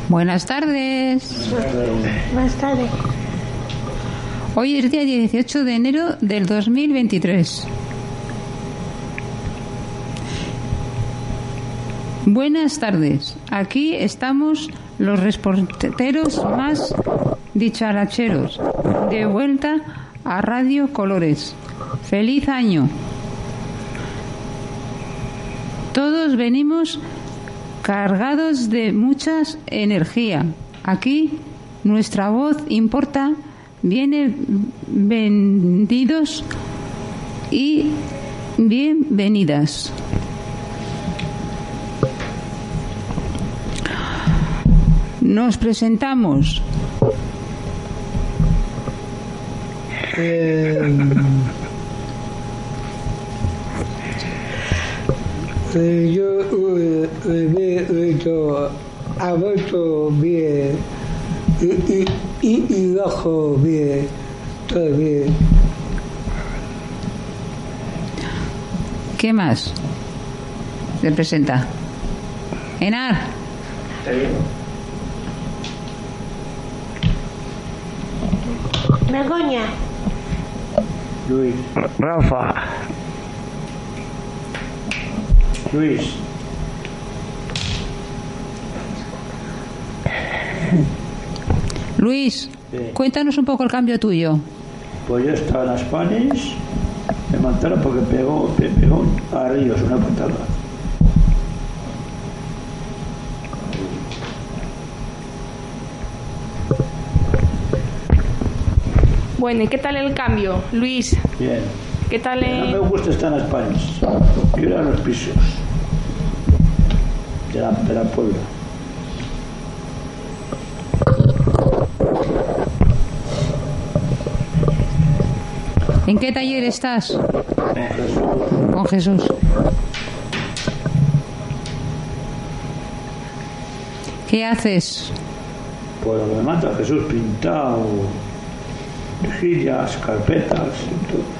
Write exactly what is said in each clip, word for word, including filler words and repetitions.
Buenas tardes. Buenas tardes. Hoy es día dieciocho de enero del dos mil veintitrés. Buenas tardes. Aquí estamos los reporteros más dicharacheros. De vuelta a Radio Colores. ¡Feliz año! Todos venimos cargados de mucha energía. Aquí nuestra voz importa, viene vendidos y bienvenidas. Nos presentamos. Eh, eh, yo he hecho aborto bien y, y, y, y bajo bien, todo bien. ¿Qué más se presenta? Enar. Begoña. Luis. Rafa. Luis. Luis, Sí. cuéntanos un poco el cambio tuyo. Pues yo estaba en las panes, me mataron porque pegó, me pegó a Ríos una patada. Bueno, ¿y qué tal el cambio, Luis? Bien. ¿Qué tal No el... me gusta estar en las panes. Yo era los pisos de la, de la Puebla. ¿En qué taller estás? Con Jesús. Con Jesús. ¿Qué haces? Pues lo que me mata Jesús, pintado, rejillas, carpetas y todo.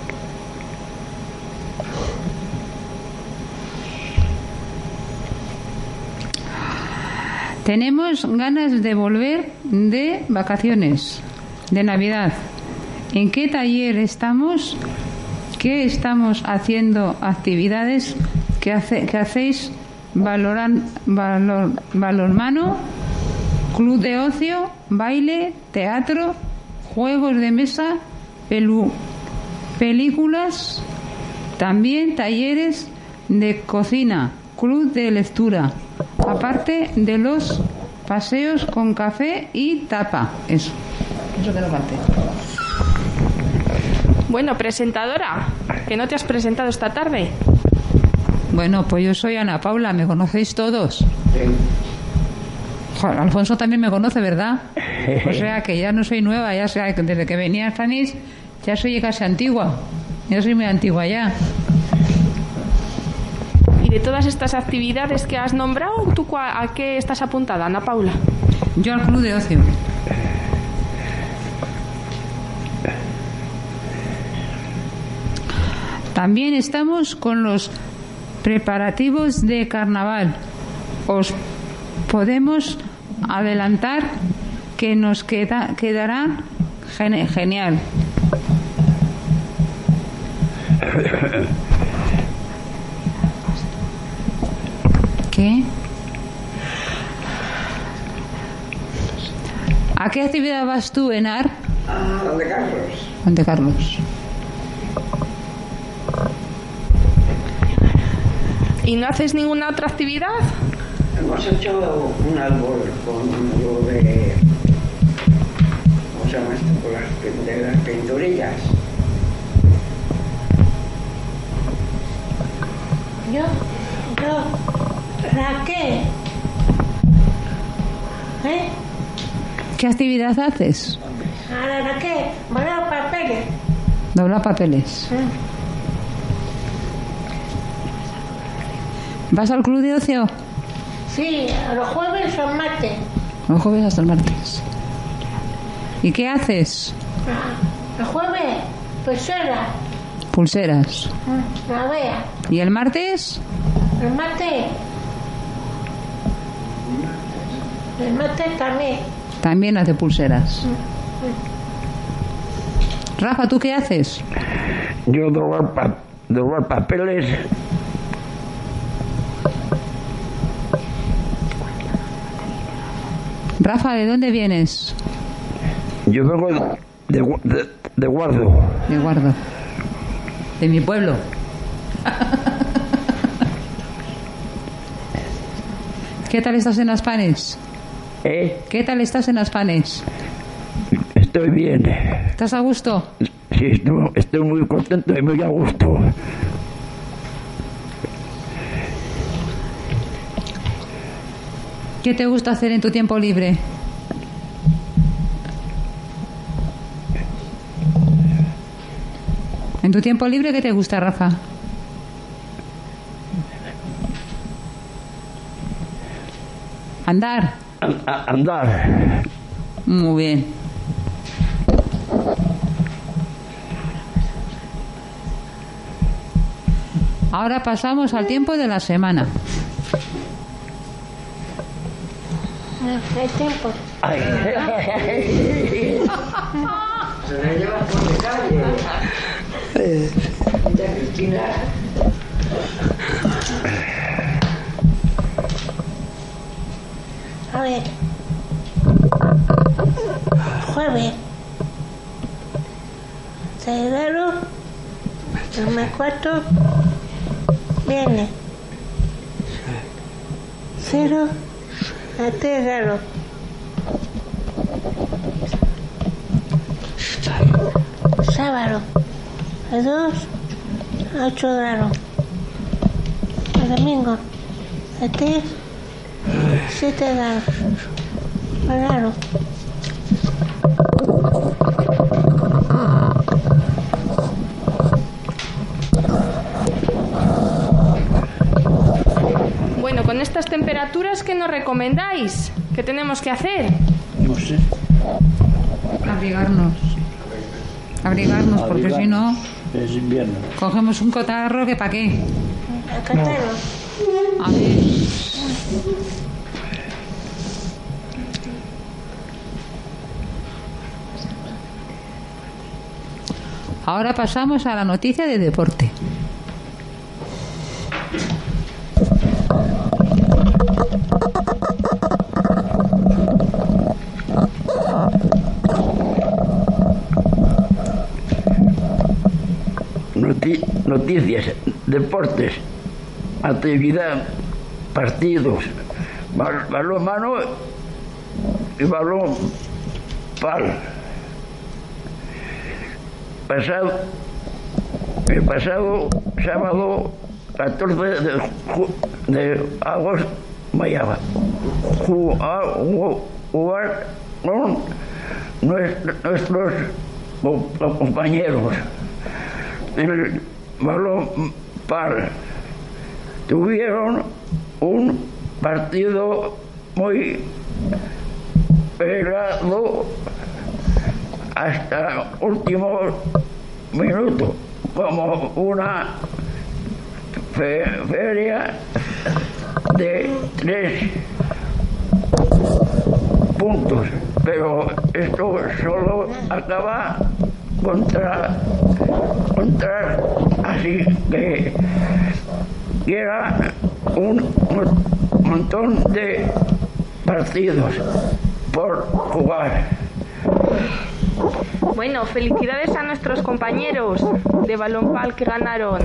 Tenemos ganas de volver de vacaciones, de Navidad. ¿En qué taller estamos? ¿Qué estamos haciendo? Actividades que, hace, que hacéis valoran, valor, balonmano, club de ocio, baile, teatro, juegos de mesa, pelu, películas, también talleres de cocina, club de lectura, aparte de los paseos con café y tapa. Eso, eso que no falte. Bueno, presentadora, que no te has presentado esta tarde. Bueno, pues yo soy Ana Paula, me conocéis todos. Joder, Alfonso también me conoce, ¿verdad? O sea que ya no soy nueva, ya sea que desde que venía a Fanís ya soy casi antigua. Ya soy muy antigua ya. Y de todas estas actividades que has nombrado, ¿tú cua- a qué estás apuntada, Ana Paula? Yo al club de ocio. También estamos con los preparativos de carnaval. Os podemos adelantar que nos queda, quedará gene- genial. ¿Qué? ¿A qué actividad vas tú, Enar? Ah, ¿dónde Carlos? Monte Carlos. ¿Y no haces ninguna otra actividad? Hemos hecho un árbol con lo de... ¿Cómo se llama esto? Con las, pin- de las pinturillas. Yo, yo, Raquel. ¿Eh? ¿Qué actividad haces? Ahora Raquel, mandar papeles. Doblar papeles. ¿Eh? ¿Vas al club de ocio? Sí, los jueves son martes. Los jueves hasta el martes. ¿Y qué haces? Ah, los jueves, pulseras. Pulseras. Mm, La vea. ¿Y el martes? El martes, El mate también. También hace pulseras. Rafa, ¿tú qué haces? Yo doblar, pa doblar papeles. Rafa, ¿de dónde vienes? Yo vengo de, de, de Guardo. De Guardo. De mi pueblo. ¿Qué tal estás en Aspanes? ¿Eh? ¿Qué tal estás en Aspanes? Estoy bien. ¿Estás a gusto? Sí, estoy, estoy muy contento y muy a gusto. ¿Qué te gusta hacer en tu tiempo libre? ¿En tu tiempo libre qué te gusta, Rafa? Andar. A, a, andar. Muy bien. Ahora pasamos al tiempo de la semana. El tiempo. Ay. Se la llevas por la calle. Mira, Cristina. A ver. Jueves. Cerebro. Me cuarto. Viene. Cero. A tres grados. Sábado. A dos. A ocho grados. El domingo. A tres. Siete grados. Claro. Bueno, con estas temperaturas, ¿qué nos recomendáis? ¿Qué tenemos que hacer? No sé. Abrigarnos. Abrigarnos, porque Abrigarnos. si no, Es invierno. cogemos un cotarro que pa' qué. Acá tengo. A ver. Ahora pasamos a la noticia de deporte. Noti noticias, deportes, actividad, partidos, bal balón mano y balón pal. Pasado, el pasado sábado catorce de, de agosto, Mayaba, jugar con nuestros compañeros. El balón par tuvieron un partido muy peleado hasta último minuto, como una fe feria de tres puntos, pero esto solo acaba contra contra así que queda un montón de partidos por jugar. Bueno, felicidades a nuestros compañeros de balonpal que ganaron.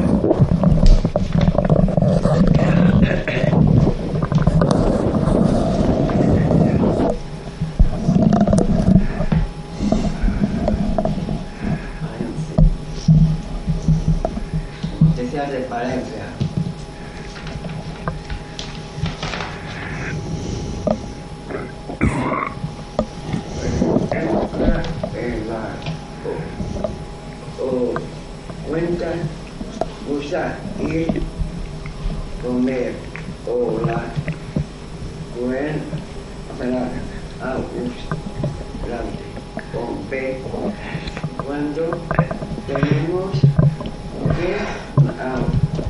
Noticias de Palencia. En la o, o, cuenta, gusta ir, comer o la cuen, para grande con P cuando tenemos que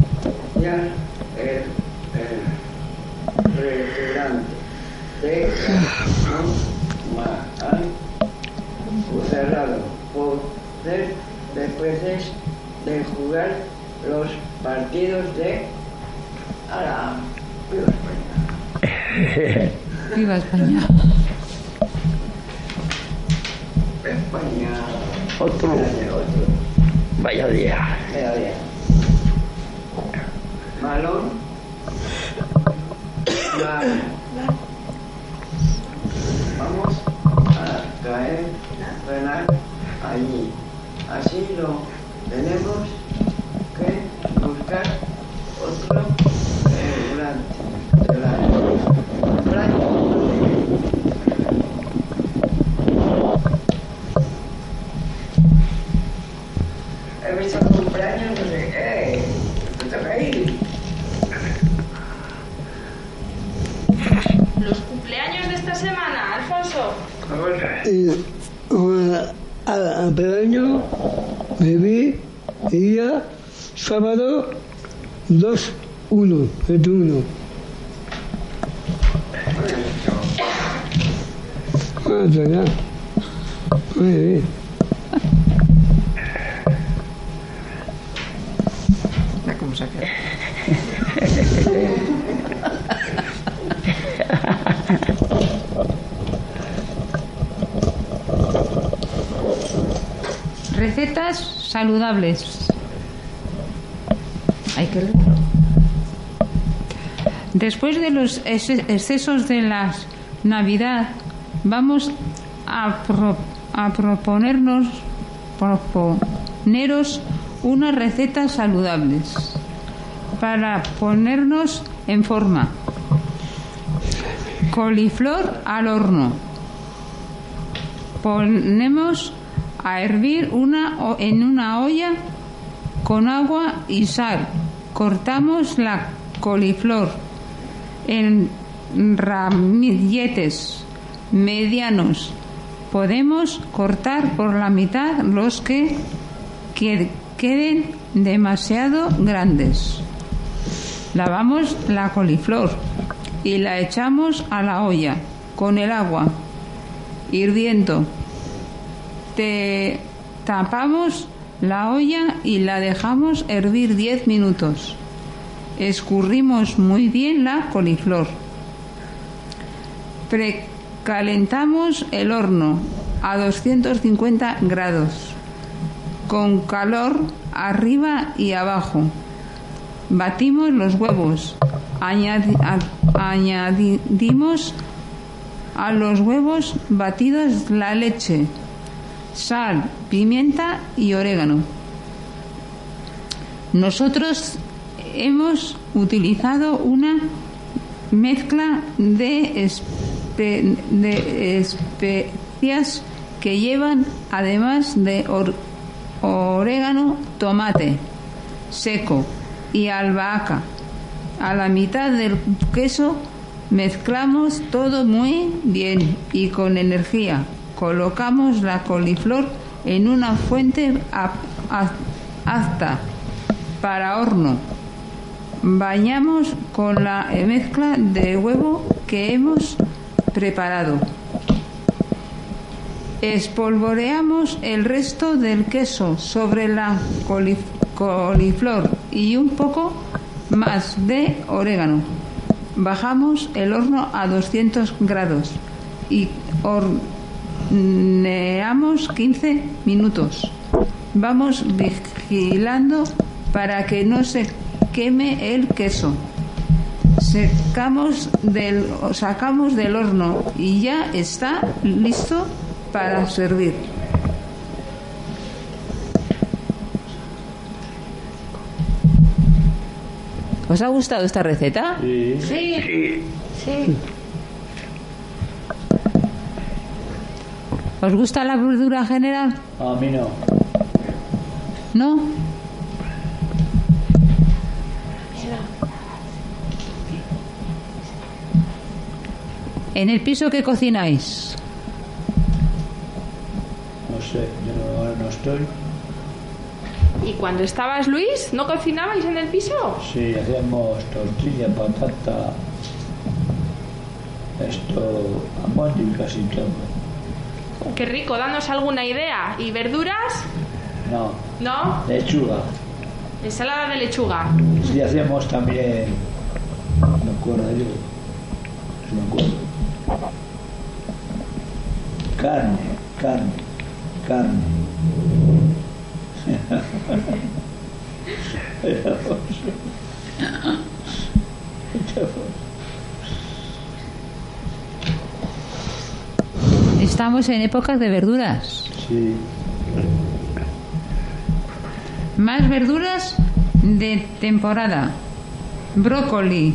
ya el, el restaurante de han cerrado poder después de jugar los partidos de ahora viva España. Viva España. España. Otro. Otro. Vaya día. Vaya día. Balón. Balón. Vamos a caer, ganar allí. Así lo tenemos que buscar otro delante. Delante. He visto cumpleaños, no sé qué. Me toca ir. Los cumpleaños de esta semana, Alfonso. Y una, a, a pequeño bebé día sábado dos uno veintiuno. Ah, ya. Muy bien. Mira cómo se ha quedado. Recetas saludables. Hay que leerlo. Después de los excesos de la Navidad, vamos a, pro, a proponernos proponeros unas recetas saludables para ponernos en forma. Coliflor al horno. Ponemos a hervir una, en una olla con agua y sal. Cortamos la coliflor en ramilletes medianos. Podemos cortar por la mitad los que, que queden demasiado grandes. Lavamos la coliflor y la echamos a la olla con el agua hirviendo. Te tapamos la olla y la dejamos hervir diez minutos. Escurrimos muy bien la coliflor. Precalentamos el horno a doscientos cincuenta grados con calor arriba y abajo. Batimos los huevos. Añadi- a- añadimos a los huevos batidos la leche, sal, pimienta y orégano. Nosotros hemos utilizado una mezcla de, espe- de especias que llevan, además de or- orégano, tomate seco y albahaca. A la mitad del queso mezclamos todo muy bien y con energía. Colocamos la coliflor en una fuente apta para horno. Bañamos con la mezcla de huevo que hemos preparado. Espolvoreamos el resto del queso sobre la colif- coliflor y un poco más de orégano. Bajamos el horno a doscientos grados y horneamos quince minutos. Vamos vigilando para que no se queme el queso. Secamos del, sacamos del horno y ya está listo para servir. ¿Os ha gustado esta receta? Sí. Sí. Sí. ¿Os gusta la verdura general? A mí no. ¿No? ¿En el piso qué cocináis? No sé, yo no, ahora no estoy. ¿Y cuando estabas, Luis, no cocinabais en el piso? Sí, hacíamos tortilla, patata, Esto, amor y casi todo. Qué rico, danos alguna idea. ¿Y verduras? No, ¿No? lechuga. Ensalada de lechuga. Si hacemos también, no me acuerdo yo, no me acuerdo. Carne, carne, carne. Estamos en épocas de verduras. Sí. Más verduras de temporada. Brócoli,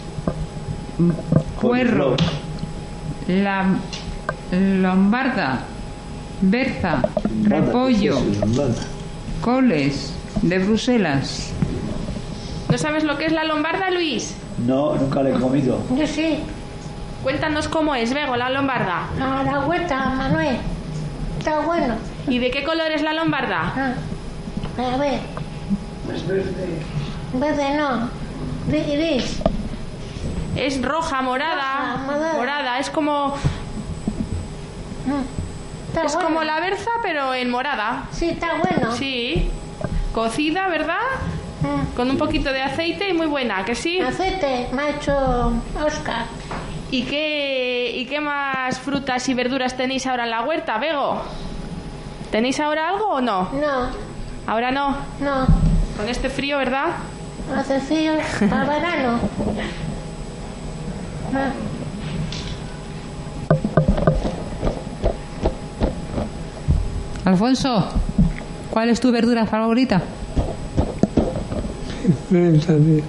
puerro, la lombarda, berza, repollo, coles de Bruselas. ¿No sabes lo que es la lombarda, Luis? No, nunca le he comido. Yo sí. Cuéntanos cómo es, Bego, la lombarda. A la vuelta, Manuel. Está bueno. ¿Y de qué color es la lombarda? Ah, a ver. Es verde. Verde no. Gris. Es roja, morada. Roja, morada. Morada, es como Mm, Está es bueno. como la berza, pero en morada. Sí, está bueno. Sí. Cocida, ¿verdad? Mm. Con un poquito de aceite y muy buena, ¿que sí? Aceite me ha hecho Oscar. ¿Y qué, ¿Y qué más frutas y verduras tenéis ahora en la huerta, Bego? ¿Tenéis ahora algo o no? No, Ahora no. no. Con este frío, ¿verdad? Hace frío para verano. Ah, Alfonso, ¿cuál es tu verdura favorita? Ven también.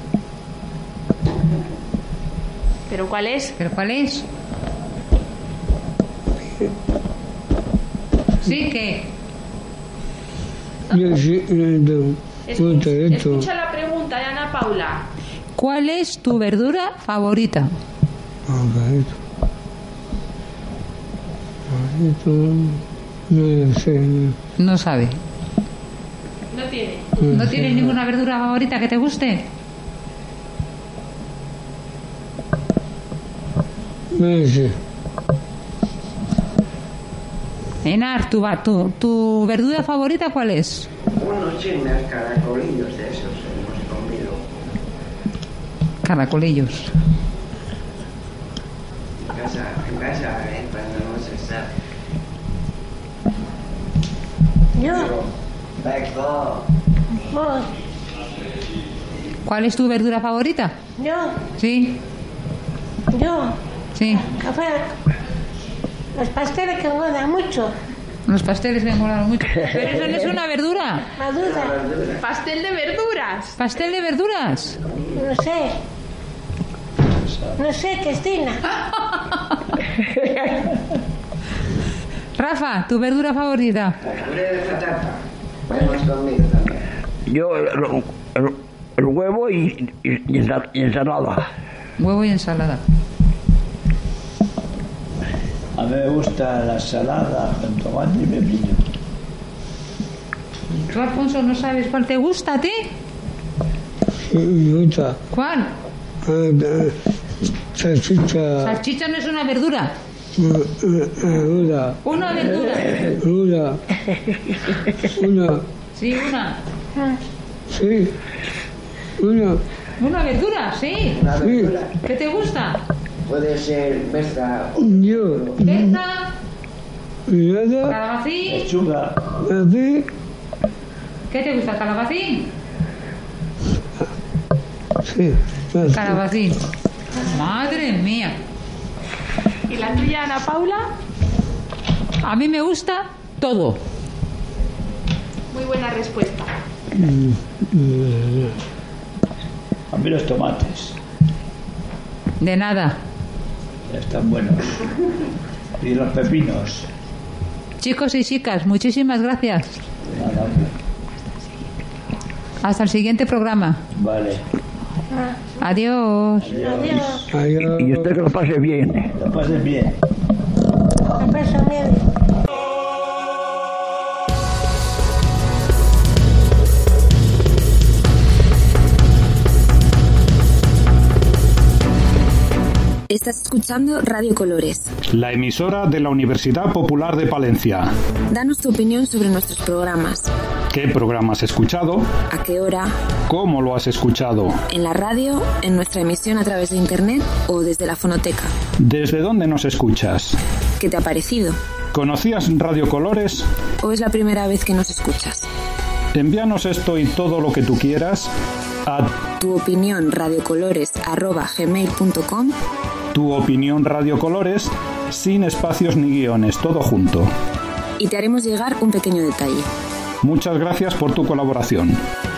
¿Pero cuál es? ¿Pero cuál es? Sí, que Yo sí, no, Escucha, esto. escucha la pregunta de Ana Paula. ¿cuál es tu verdura favorita? Favorito. Favorito. No sé. no. No sabe. No tiene. ¿No tienes ninguna verdura favorita que te guste? No sé. Enar, ¿tu, va- tu, tu verdura favorita cuál es? Unos chinos caracolillos de esos hemos comido. Caracolillos. En casa, en casa, ¿eh? Cuando no se sabe. yo, Beco. vos, ¿Cuál es tu verdura favorita? yo, Sí, yo. sí. Café. Los pasteles que engordan mucho. Los pasteles me molaron mucho. Pero eso no es una verdura. Madura. Pastel de verduras. ¿Pastel de verduras? No sé. No sé, Cristina. Rafa, ¿tu verdura favorita? La puré de patata. Hemos comido también. Yo el, el- el huevo y, y, y ensa- y ensalada. Huevo y ensalada. A mí me gusta la ensalada con tomate y pepino. ¿Tú, Alfonso, no sabes cuál te gusta a ti? Sí, me gusta. ¿Cuál? Ah, ah, salchicha. Salchicha no es una verdura. Una. Una verdura. Una. Una. Sí, una. Sí. Una. Una verdura, sí. Una Sí. verdura. ¿Qué te gusta? Puede ser berza o Yo. Berza, Nada. calabacín. Lechuga. Así. ¿Qué te gusta? ¿Calabacín? Sí. Así. Calabacín. Madre mía. ¿Y la tuya, Ana Paula? A mí me gusta todo. Muy buena respuesta. A mí los tomates. De nada. Están buenos. Y los pepinos. Chicos y chicas, muchísimas gracias. Nada, hombre. Hasta el siguiente programa. Vale. Adiós. Adiós. Adiós. Y usted que lo pase bien. Lo pasen bien. Me pasa miedo. Estás Estás escuchando Radio Colores, la emisora de la Universidad Popular de Palencia. Danos tu opinión sobre nuestros programas. ¿Qué programa has escuchado? ¿A qué hora? ¿Cómo lo has escuchado? ¿En la radio, en nuestra emisión a través de internet o desde la fonoteca? ¿Desde dónde nos escuchas? ¿Qué te ha parecido? ¿Conocías Radio Colores? ¿O es la primera vez que nos escuchas? Envíanos esto y todo lo que tú quieras a tu opinión radiocolores arroba gmail punto com. Tu opinión Radio Colores, sin espacios ni guiones, todo junto. Y te haremos llegar un pequeño detalle. Muchas gracias por tu colaboración.